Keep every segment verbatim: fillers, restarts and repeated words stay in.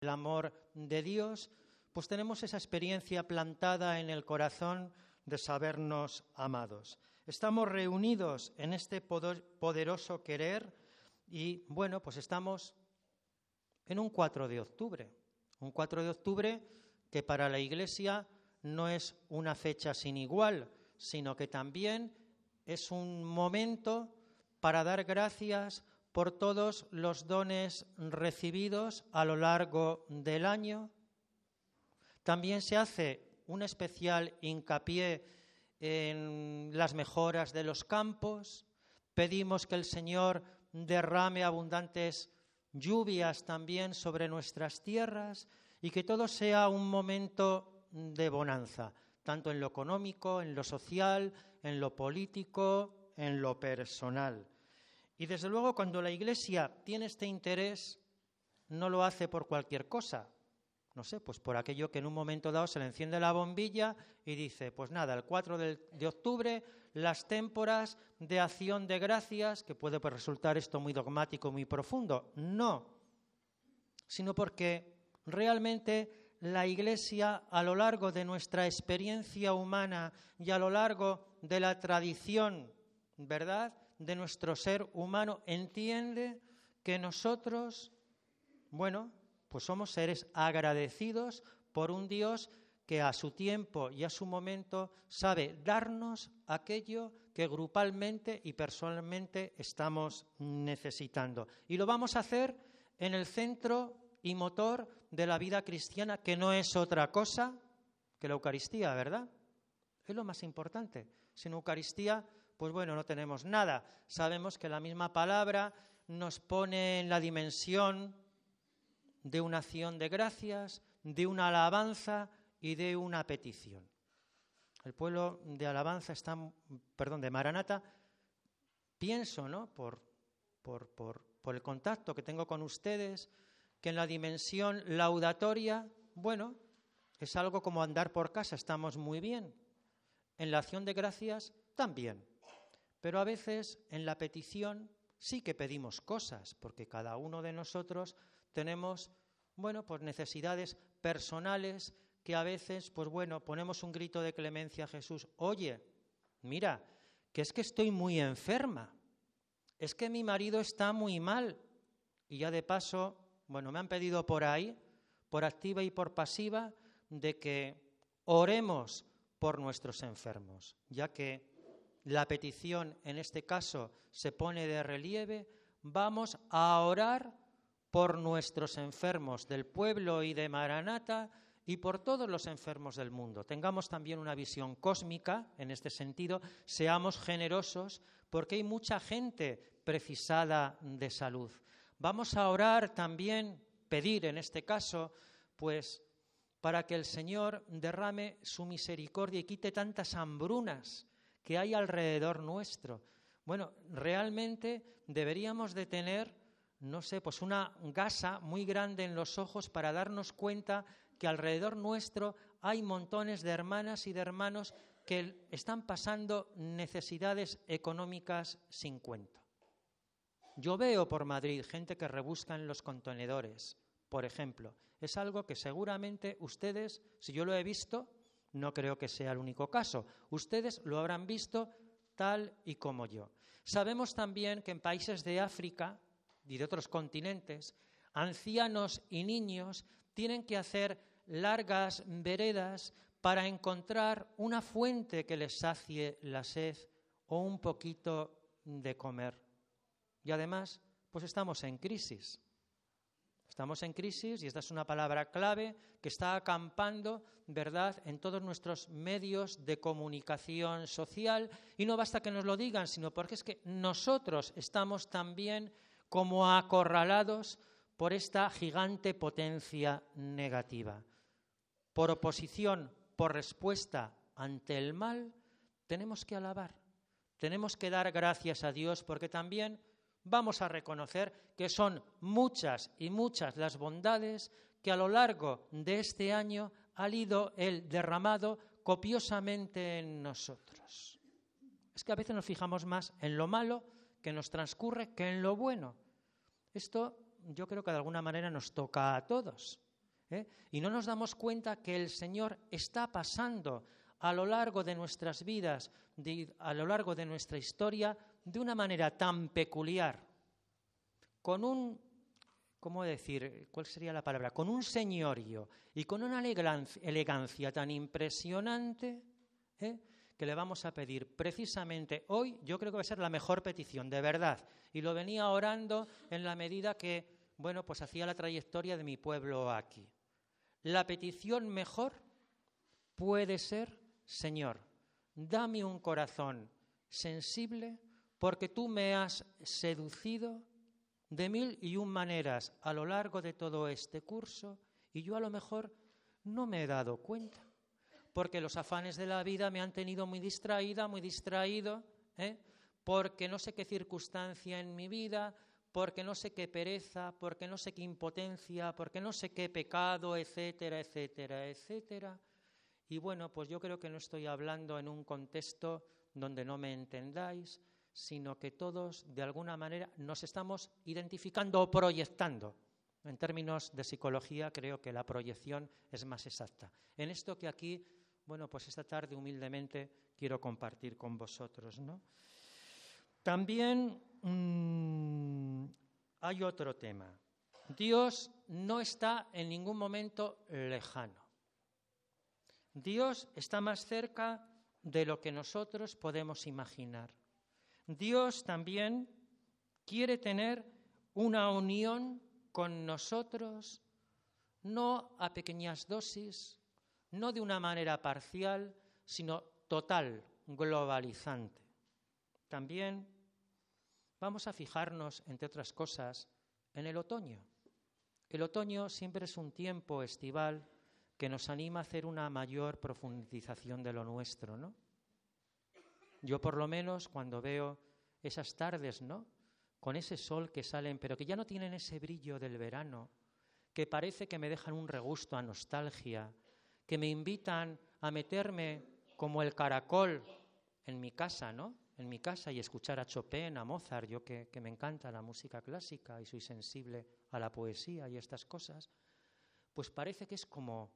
el amor de Dios, pues tenemos esa experiencia plantada en el corazón de sabernos amados. Estamos reunidos en este poderoso querer y, bueno, pues estamos en un cuatro de octubre. Un cuatro de octubre que para la Iglesia no es una fecha sin igual, sino que también es un momento para dar gracias por todos los dones recibidos a lo largo del año. También se hace un especial hincapié en las mejoras de los campos. Pedimos que el Señor derrame abundantes lluvias también sobre nuestras tierras y que todo sea un momento de bonanza, tanto en lo económico, en lo social, en lo político, en lo personal. Y desde luego cuando la Iglesia tiene este interés, no lo hace por cualquier cosa. No sé, pues por aquello que en un momento dado se le enciende la bombilla y dice, pues nada, el cuatro de octubre, las témporas de acción de gracias, que puede pues, resultar esto muy dogmático, muy profundo. No, sino porque realmente la Iglesia, a lo largo de nuestra experiencia humana y a lo largo de la tradición, ¿verdad?, de nuestro ser humano, entiende que nosotros, bueno, pues somos seres agradecidos por un Dios que a su tiempo y a su momento sabe darnos aquello que grupalmente y personalmente estamos necesitando. Y lo vamos a hacer en el centro y motor de la vida cristiana, que no es otra cosa que la Eucaristía, ¿verdad? Es lo más importante. Sin Eucaristía, pues bueno, no tenemos nada. Sabemos que la misma palabra nos pone en la dimensión de una acción de gracias, de una alabanza y de una petición. El pueblo de alabanza está, perdón, de Maranata, pienso, ¿no?, por, por, por, por el contacto que tengo con ustedes, que en la dimensión laudatoria, bueno, es algo como andar por casa, estamos muy bien. En la acción de gracias, también. Pero a veces en la petición sí que pedimos cosas, porque cada uno de nosotros tenemos, bueno, pues necesidades personales que a veces, pues bueno, ponemos un grito de clemencia a Jesús. Oye, mira, que es que estoy muy enferma, es que mi marido está muy mal. Y ya de paso, bueno, me han pedido por ahí, por activa y por pasiva, de que oremos por nuestros enfermos, ya que la petición en este caso se pone de relieve. Vamos a orar por nuestros enfermos del pueblo y de Maranata y por todos los enfermos del mundo. Tengamos también una visión cósmica en este sentido, seamos generosos porque hay mucha gente precisada de salud. Vamos a orar también, pedir en este caso, pues para que el Señor derrame su misericordia y quite tantas hambrunas que hay alrededor nuestro. Bueno, realmente deberíamos de tener, no sé, pues una gasa muy grande en los ojos para darnos cuenta que alrededor nuestro hay montones de hermanas y de hermanos que están pasando necesidades económicas sin cuento. Yo veo por Madrid gente que rebusca en los contenedores, por ejemplo. Es algo que seguramente ustedes, si yo lo he visto, no creo que sea el único caso. Ustedes lo habrán visto tal y como yo. Sabemos también que en países de África y de otros continentes, ancianos y niños tienen que hacer largas veredas para encontrar una fuente que les sacie la sed o un poquito de comer. Y además, pues estamos en crisis. Estamos en crisis y esta es una palabra clave que está acampando, ¿verdad?, en todos nuestros medios de comunicación social. Y no basta que nos lo digan, sino porque es que nosotros estamos también como acorralados por esta gigante potencia negativa. Por oposición, por respuesta ante el mal, tenemos que alabar, tenemos que dar gracias a Dios porque también vamos a reconocer que son muchas y muchas las bondades que a lo largo de este año ha ido Él derramado copiosamente en nosotros. Es que a veces nos fijamos más en lo malo que nos transcurre que en lo bueno. Esto yo creo que de alguna manera nos toca a todos. ¿eh? Y no nos damos cuenta que el Señor está pasando a lo largo de nuestras vidas, de, a lo largo de nuestra historia, de una manera tan peculiar, con un, ¿cómo decir? ¿Cuál sería la palabra? Con un señorío y con una elegancia tan impresionante, ¿eh? que le vamos a pedir precisamente hoy. Yo creo que va a ser la mejor petición, de verdad. Y lo venía orando en la medida que, bueno, pues hacía la trayectoria de mi pueblo aquí. La petición mejor puede ser: Señor, dame un corazón sensible, porque tú me has seducido de mil y un maneras a lo largo de todo este curso, y yo a lo mejor no me he dado cuenta, porque los afanes de la vida me han tenido muy distraída, muy distraído, ¿eh? porque no sé qué circunstancia en mi vida, porque no sé qué pereza, porque no sé qué impotencia, porque no sé qué pecado, etcétera, etcétera, etcétera. Y bueno, pues yo creo que no estoy hablando en un contexto donde no me entendáis, sino que todos, de alguna manera, nos estamos identificando o proyectando. En términos de psicología, creo que la proyección es más exacta. En esto que aquí, bueno, pues esta tarde humildemente quiero compartir con vosotros, ¿no? También mmm, hay otro tema. Dios no está en ningún momento lejano. Dios está más cerca de lo que nosotros podemos imaginar. Dios también quiere tener una unión con nosotros, no a pequeñas dosis, no de una manera parcial, sino total, globalizante. También vamos a fijarnos, entre otras cosas, en el otoño. El otoño siempre es un tiempo estival que nos anima a hacer una mayor profundización de lo nuestro, ¿no? Yo por lo menos cuando veo esas tardes, ¿no?, con ese sol que salen, pero que ya no tienen ese brillo del verano, que parece que me dejan un regusto a nostalgia, que me invitan a meterme como el caracol en mi casa, ¿no?, en mi casa y escuchar a Chopin, a Mozart, yo que, que me encanta la música clásica y soy sensible a la poesía y estas cosas, pues parece que es como,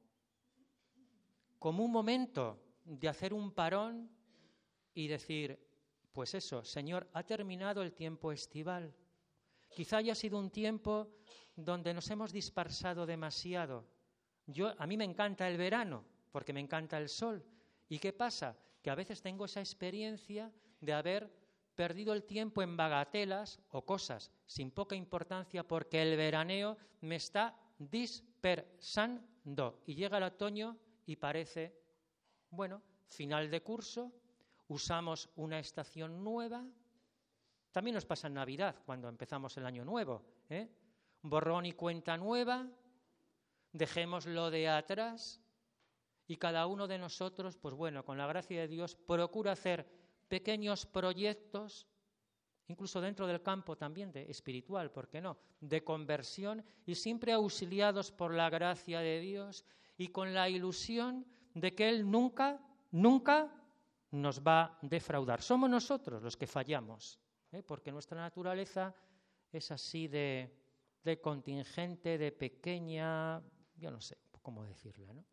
como un momento de hacer un parón y decir, pues eso, Señor, ha terminado el tiempo estival. Quizá haya sido un tiempo donde nos hemos dispersado demasiado. Yo, a mí me encanta el verano, porque me encanta el sol. ¿Y qué pasa? Que a veces tengo esa experiencia de haber perdido el tiempo en bagatelas o cosas sin poca importancia, porque el veraneo me está dispersando. Y llega el otoño y parece, bueno, final de curso, usamos una estación nueva. También nos pasa en Navidad, cuando empezamos el año nuevo, ¿eh? Borrón y cuenta nueva, dejémoslo de atrás y cada uno de nosotros, pues bueno, con la gracia de Dios, procura hacer pequeños proyectos, incluso dentro del campo también de espiritual, ¿por qué no?, de conversión, y siempre auxiliados por la gracia de Dios y con la ilusión de que Él nunca, nunca nos va a defraudar. Somos nosotros los que fallamos, ¿eh? porque nuestra naturaleza es así de, de contingente, de pequeña, yo no sé cómo decirla, ¿no?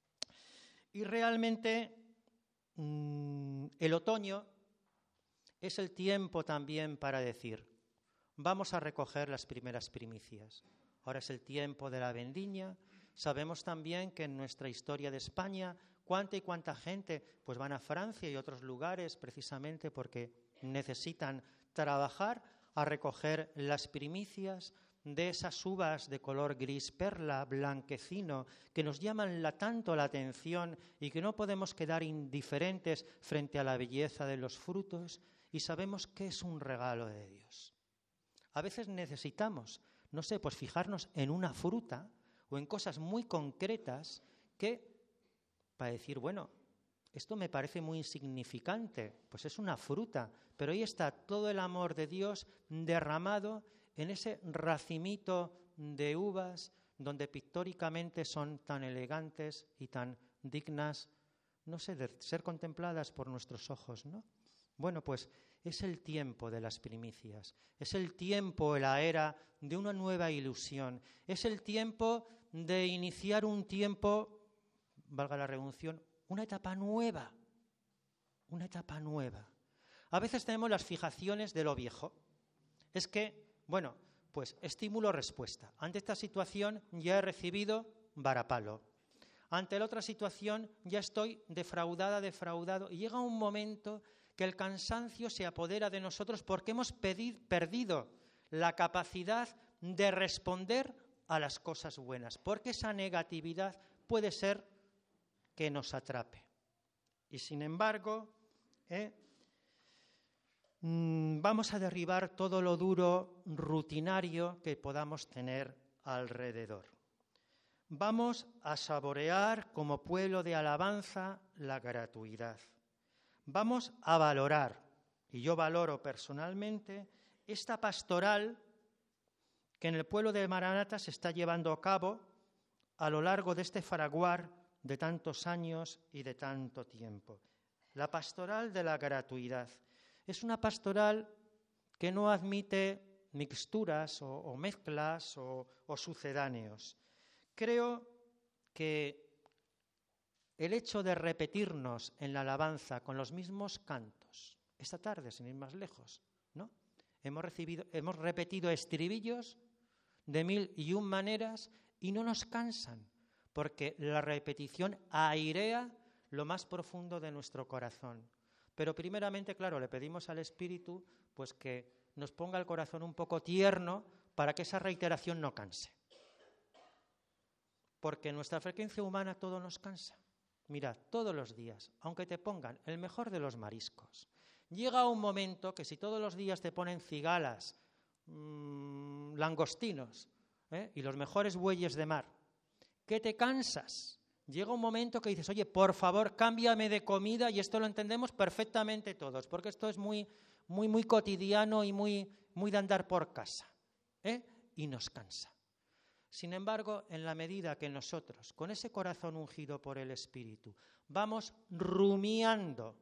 Y realmente mmm, el otoño es el tiempo también para decir, vamos a recoger las primeras primicias. Ahora es el tiempo de la vendimia. Sabemos también que en nuestra historia de España, cuánta y cuánta gente pues van a Francia y otros lugares precisamente porque necesitan trabajar a recoger las primicias de esas uvas de color gris perla, blanquecino, que nos llaman la, tanto la atención y que no podemos quedar indiferentes frente a la belleza de los frutos, y sabemos que es un regalo de Dios. A veces necesitamos, no sé, pues fijarnos en una fruta o en cosas muy concretas que, para decir, bueno, esto me parece muy insignificante, pues es una fruta, pero ahí está todo el amor de Dios derramado en ese racimito de uvas donde pictóricamente son tan elegantes y tan dignas, no sé, de ser contempladas por nuestros ojos, ¿no? Bueno, pues es el tiempo de las primicias, es el tiempo, la era de una nueva ilusión, es el tiempo de iniciar un tiempo, valga la redundación, una etapa nueva, una etapa nueva. A veces tenemos las fijaciones de lo viejo. Es que, bueno, pues estímulo-respuesta. Ante esta situación ya he recibido varapalo. Ante la otra situación ya estoy defraudada, defraudado. Y llega un momento que el cansancio se apodera de nosotros porque hemos pedi- perdido la capacidad de responder a las cosas buenas. Porque esa negatividad puede ser que nos atrape. Y sin embargo, ¿eh? vamos a derribar todo lo duro, rutinario que podamos tener alrededor. Vamos a saborear como pueblo de alabanza la gratuidad. Vamos a valorar, y yo valoro personalmente, esta pastoral que en el pueblo de Maranata se está llevando a cabo a lo largo de este fraguar de tantos años y de tanto tiempo. La pastoral de la gratuidad. Es una pastoral que no admite mixturas o, o mezclas o, o sucedáneos. Creo que el hecho de repetirnos en la alabanza con los mismos cantos, esta tarde, sin ir más lejos, ¿no? Hemos, recibido, hemos repetido estribillos de mil y un maneras y no nos cansan, porque la repetición airea lo más profundo de nuestro corazón. Pero primeramente, claro, le pedimos al Espíritu pues que nos ponga el corazón un poco tierno para que esa reiteración no canse. Porque en nuestra frecuencia humana todo nos cansa. Mirad, todos los días, aunque te pongan el mejor de los mariscos, llega un momento que si todos los días te ponen cigalas, mmm, langostinos, ¿eh? y los mejores bueyes de mar, que te cansas. Llega un momento que dices, oye, por favor, cámbiame de comida, y esto lo entendemos perfectamente todos, porque esto es muy, muy, muy cotidiano y muy, muy de andar por casa, ¿eh? y nos cansa. Sin embargo, en la medida que nosotros, con ese corazón ungido por el Espíritu, vamos rumiando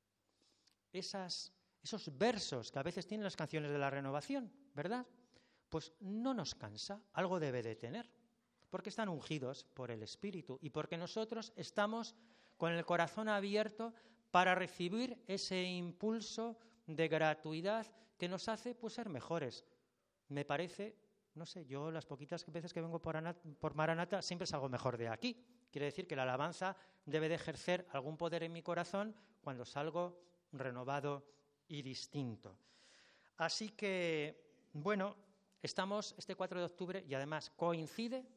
esas, esos versos que a veces tienen las canciones de la renovación, ¿verdad? Pues no nos cansa, algo debe de tener. Porque están ungidos por el Espíritu y porque nosotros estamos con el corazón abierto para recibir ese impulso de gratuidad que nos hace pues, ser mejores. Me parece, no sé, yo las poquitas veces que vengo por, Anat, por Maranata siempre salgo mejor de aquí. Quiere decir que la alabanza debe de ejercer algún poder en mi corazón cuando salgo renovado y distinto. Así que, bueno, estamos este cuatro de octubre y además coincide...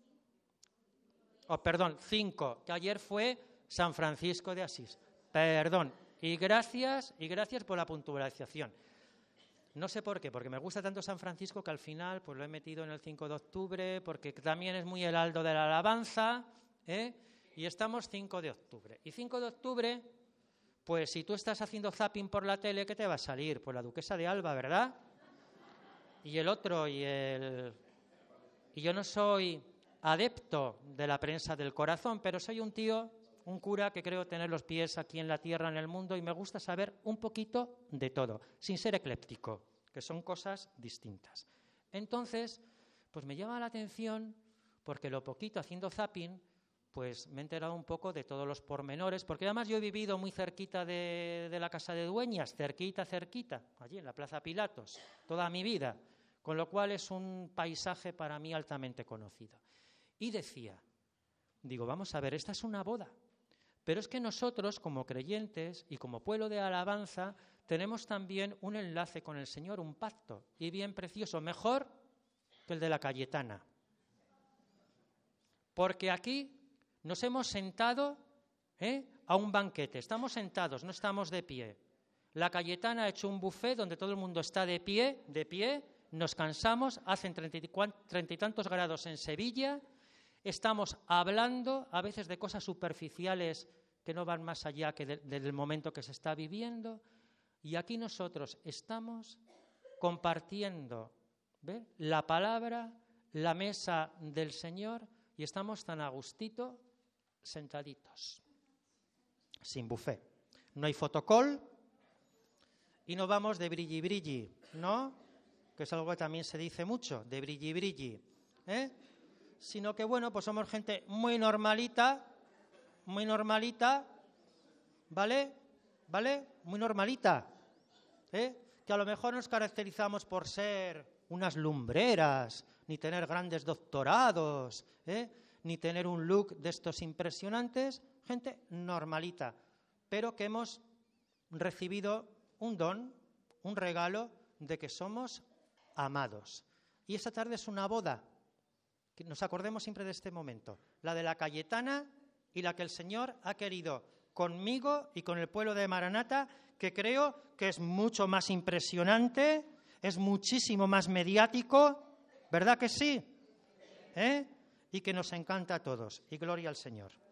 Oh, perdón, cinco, que ayer fue San Francisco de Asís. Perdón, y gracias, y gracias por la puntualización. No sé por qué, porque me gusta tanto San Francisco que al final pues lo he metido en el cinco de octubre, porque también es muy heraldo de la alabanza, ¿eh? y estamos cinco de octubre. Y cinco de octubre, pues si tú estás haciendo zapping por la tele, ¿qué te va a salir? Pues la Duquesa de Alba, ¿verdad? Y el otro, y el... Y yo no soy... adepto de la prensa del corazón, pero soy un tío, un cura que creo tener los pies aquí en la tierra, en el mundo, y me gusta saber un poquito de todo, sin ser ecléptico, que son cosas distintas. Entonces, pues me llama la atención, porque lo poquito haciendo zapping, pues me he enterado un poco de todos los pormenores, porque además yo he vivido muy cerquita de, de la Casa de Dueñas, cerquita, cerquita, allí en la Plaza Pilatos, toda mi vida, con lo cual es un paisaje para mí altamente conocido. Y decía, digo, vamos a ver, esta es una boda, pero es que nosotros como creyentes y como pueblo de alabanza tenemos también un enlace con el Señor, un pacto, y bien precioso, mejor que el de la Cayetana. Porque aquí nos hemos sentado ¿eh? a un banquete, estamos sentados, no estamos de pie. La Cayetana ha hecho un buffet donde todo el mundo está de pie, de pie, nos cansamos, hacen treinta y, treinta y tantos grados en Sevilla. Estamos hablando a veces de cosas superficiales que no van más allá que de, de, del momento que se está viviendo. Y aquí nosotros estamos compartiendo ¿ve? la palabra, la mesa del Señor, y estamos tan a gustito sentaditos, sin buffet. No hay fotocall y no vamos de brilli brilli, ¿no? Que es algo que también se dice mucho, de brilli brilli, ¿eh? sino que, bueno, pues somos gente muy normalita, muy normalita, ¿vale? ¿Vale? Muy normalita, ¿eh? Que a lo mejor nos caracterizamos por ser unas lumbreras, ni tener grandes doctorados, ¿eh? Ni tener un look de estos impresionantes, gente normalita, pero que hemos recibido un don, un regalo de que somos amados. Y esta tarde es una boda, que nos acordemos siempre de este momento, la de la Cayetana y la que el Señor ha querido conmigo y con el pueblo de Maranata, que creo que es mucho más impresionante, es muchísimo más mediático, ¿verdad que sí? ¿Eh? Y que nos encanta a todos. Y gloria al Señor.